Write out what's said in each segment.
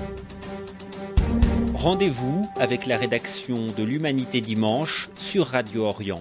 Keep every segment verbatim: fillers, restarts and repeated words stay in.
Rendez-vous avec la rédaction de l'Humanité Dimanche sur Radio Orient.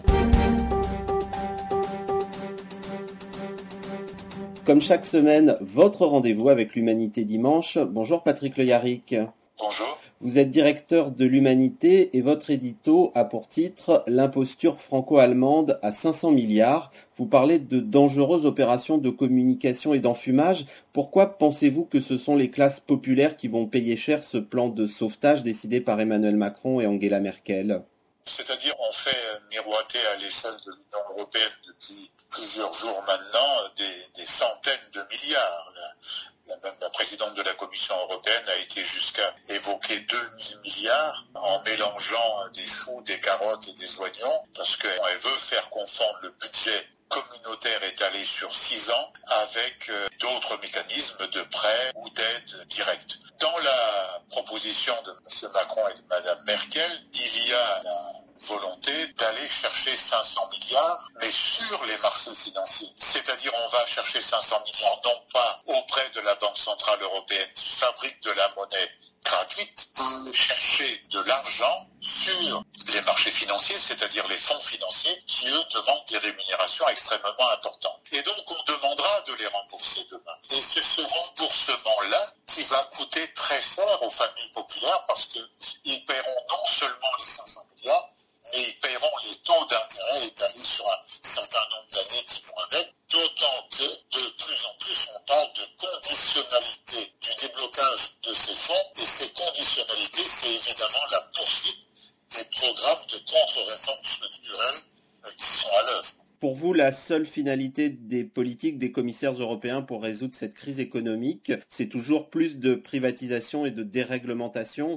Comme chaque semaine, votre rendez-vous avec l'Humanité Dimanche. Bonjour Patrick Le Yarrick. Bonjour. Vous êtes directeur de l'Humanité et votre édito a pour titre « L'imposture franco-allemande à cinq cents milliards ». Vous parlez de dangereuses opérations de communication et d'enfumage. Pourquoi pensez-vous que ce sont les classes populaires qui vont payer cher ce plan de sauvetage décidé par Emmanuel Macron et Angela Merkel ? C'est-à-dire, on fait miroiter à l'échelle de l'Union européenne depuis plusieurs jours maintenant des, des centaines de milliards. La, la, la présidente de la Commission européenne a été jusqu'à évoquer deux mille milliards en mélangeant des choux, des carottes et des oignons, parce qu'elle veut faire confondre le budget communautaire étalé sur six ans avec euh, d'autres mécanismes de prêts ou d'aides directes. Dans la proposition de M. Macron et de Mme Merkel, il y a la volonté d'aller chercher cinq cents milliards, mais sur les marchés financiers. C'est-à-dire on va chercher cinq cents milliards non pas auprès de la Banque Centrale Européenne qui fabrique de la monnaie gratuite, pour chercher de l'argent sur les marchés financiers, c'est-à-dire les fonds financiers qui, eux, demandent des rémunérations extrêmement importantes. Et donc, on demandera de les rembourser demain. Et c'est ce remboursement-là qui va coûter très cher aux familles populaires parce qu'ils paieront non seulement les cinq cents milliards, mais ils paieront les taux d'intérêt étalés sur un certain nombre d'années qui vont avec, d'autant que de plus en plus on parle de conditionnalité du déblocage de ces fonds, et ces conditionnalités, c'est évidemment la poursuite des programmes de contre-réforme structurelle qui sont à l'œuvre. Pour vous, la seule finalité des politiques des commissaires européens pour résoudre cette crise économique, c'est toujours plus de privatisation et de déréglementation ?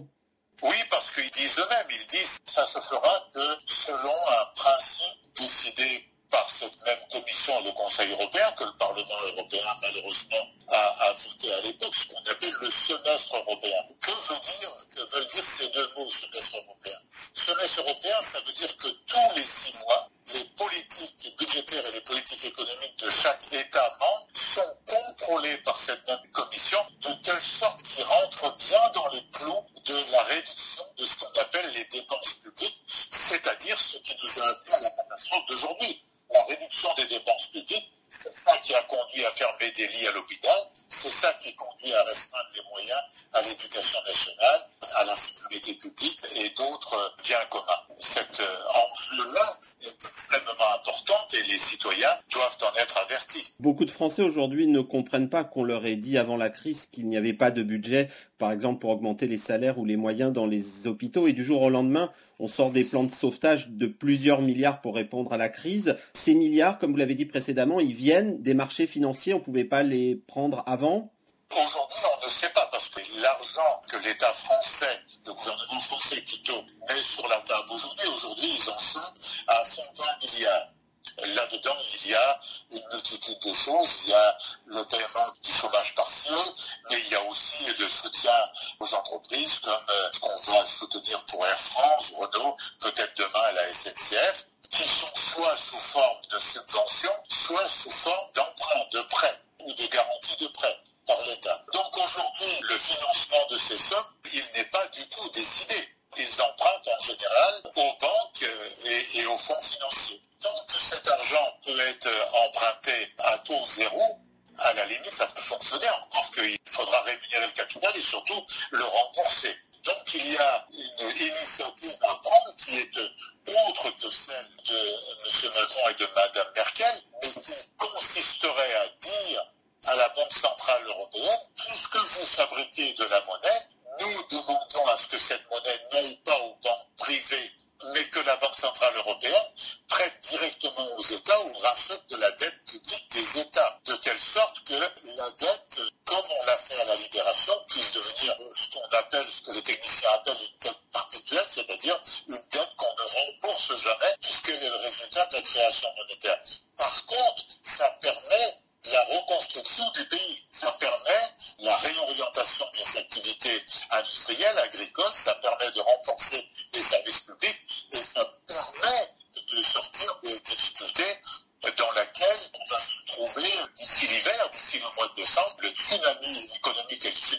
Oui, parce qu'ils disent eux-mêmes, ils disent que ça se fera que selon un principe décidé par cette même commission et le Conseil européen, que le Parlement européen malheureusement a, a voté à l'époque, ce qu'on appelle le semestre européen. Que veut dire, que veulent dire ces deux mots, semestre européen ? Semestre européen, ça veut dire que tous les six mois, les politiques budgétaires et les politiques économiques de chaque État membre sont contrôlées par cette même commission de telle sorte qu'ils rentrent bien dans les clous de la réduction de ce qu'on appelle les dépenses publiques, c'est-à-dire ce qui nous a amené à la catastrophe d'aujourd'hui. La réduction des dépenses publiques, c'est ça qui a conduit à fermer des lits à l'hôpital, c'est ça qui conduit à restreindre les moyens à l'éducation nationale, à la sécurité publique et d'autres biens communs. Cet enjeu-là est extrêmement importante et les citoyens doivent en être avertis. Beaucoup de Français aujourd'hui ne comprennent pas qu'on leur ait dit avant la crise qu'il n'y avait pas de budget, par exemple pour augmenter les salaires ou les moyens dans les hôpitaux, et du jour au lendemain, on sort des plans de sauvetage de plusieurs milliards pour répondre à la crise. Ces milliards, comme vous l'avez dit précédemment, ils viennent des marchés financiers, on ne pouvait pas les prendre avant ? Aujourd'hui, on ne sait pas, parce que l'argent que l'État français, le gouvernement français plutôt, met sur la table aujourd'hui, aujourd'hui, ils en sont à cinquante milliards. Là-dedans, il y a une multitude de choses. Il y a le paiement du chômage partiel, mais il y a aussi le soutien aux entreprises, comme euh, ce qu'on va soutenir pour Air France, Renault, peut-être demain à la S N C F, qui sont soit sous forme de subventions, soit sous forme d'emprunts, de prêts ou de garanties de prêts par l'État. Donc aujourd'hui, le financement de ces sommes, il n'est pas du tout décidé. Ils empruntent en général aux banques et, et aux fonds financiers. Tant que cet argent peut être emprunté à taux zéro, à la limite, ça peut fonctionner, encore qu'il faudra rémunérer le capital et surtout le rembourser. Donc il y a une initiative à prendre qui est autre que celle de M. Macron et de Mme Merkel, mais qui consisterait à dire à la Banque Centrale Européenne, puisque vous fabriquez de la monnaie, nous demandons à ce que cette monnaie n'aille pas aux banques privées, mais que la Banque Centrale Européenne prête directement aux États ou rachète de la dette publique des États, de telle sorte que la dette, comme on l'a fait à la Libération, puisse devenir ce qu'on appelle, ce que les techniciens appellent une dette perpétuelle, c'est-à-dire une dette qu'on ne rembourse jamais, puisqu'elle est le résultat de la création monétaire. Par contre, ça permet la reconstruction du pays. Ça permet la réorientation des activités industrielles, agricoles, ça permet de renforcer les services publics et ça permet de sortir des difficultés dans laquelle on va se trouver d'ici l'hiver, d'ici le mois de décembre. Le tsunami économique et le tsunami social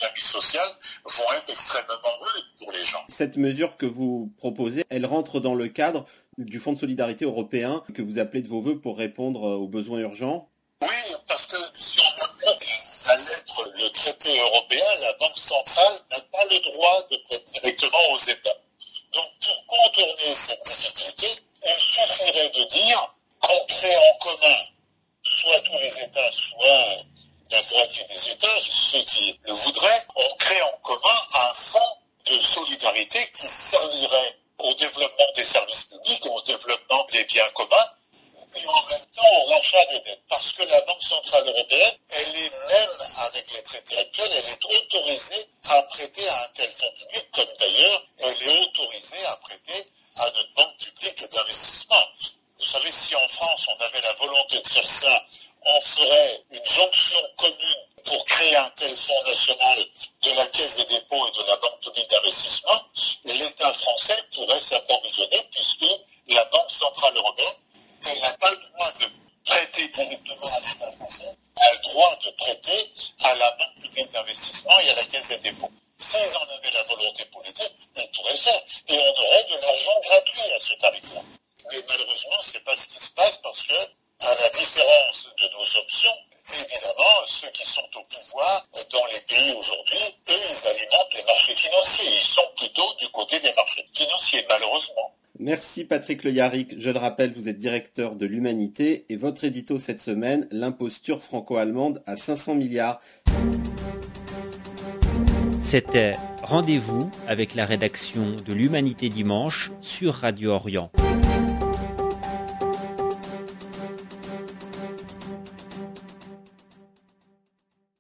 sociales vont être extrêmement rudes pour les gens. Cette mesure que vous proposez, elle rentre dans le cadre du Fonds de solidarité européen que vous appelez de vos vœux pour répondre aux besoins urgents? Oui, parce que si on applique la lettre, le traité européen, la Banque centrale n'a pas le droit de prêter directement aux États. Donc pour contourner cette difficulté, il suffirait de dire qu'on crée en commun, soit tous les États, soit la moitié des États, ceux qui le voudraient, on crée en commun un fonds de solidarité qui servirait au développement des services publics, au développement des biens communs, et en même temps au rachat des dettes. Parce que la Banque centrale européenne, elle est même, avec les traités actuels, elle est autorisée à prêter à un tel fonds public, comme d'ailleurs elle est autorisée à prêter à notre banque publique d'investissement. Vous savez, si en France on avait la volonté de faire ça, on ferait une jonction commune pour créer un tel fonds national de la Caisse des dépôts et de la Banque publique d'investissement, et l'État français pourrait s'approvisionner puisque la Banque centrale européenne, elle n'a pas le droit de prêter directement à l'État français, elle a le droit de prêter à la Banque publique d'investissement et à la Caisse des dépôts. S'ils en avaient la volonté politique, ils pourraient le faire. Et on aurait de l'argent gratuit à ce tarif-là. Mais malheureusement, c'est pas ce qui se passe parce que, à la différence de nos options, évidemment, ceux qui sont au pouvoir dans les pays aujourd'hui, eux, ils alimentent les marchés financiers. Ils sont plutôt du côté des marchés financiers, malheureusement. Merci Patrick Le Yarrick. Je le rappelle, vous êtes directeur de l'Humanité et votre édito cette semaine, l'imposture franco-allemande à cinq cents milliards. C'était Rendez-vous avec la rédaction de l'Humanité dimanche sur Radio Orient.